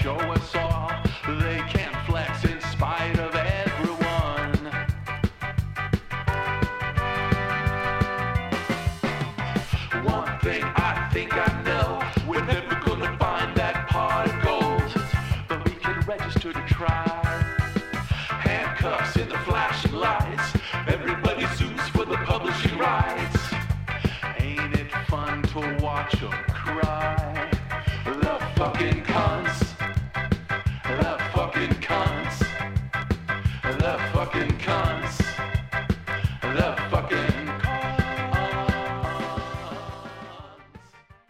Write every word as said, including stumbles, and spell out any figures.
show us all they can't flex in spite of everyone. One thing I think I know, we're never gonna find that pot of gold, but we can register to try. Handcuffs in the flashing lights, everybody sues for the publishing rights. Ain't it fun to watch them cry? The fucking con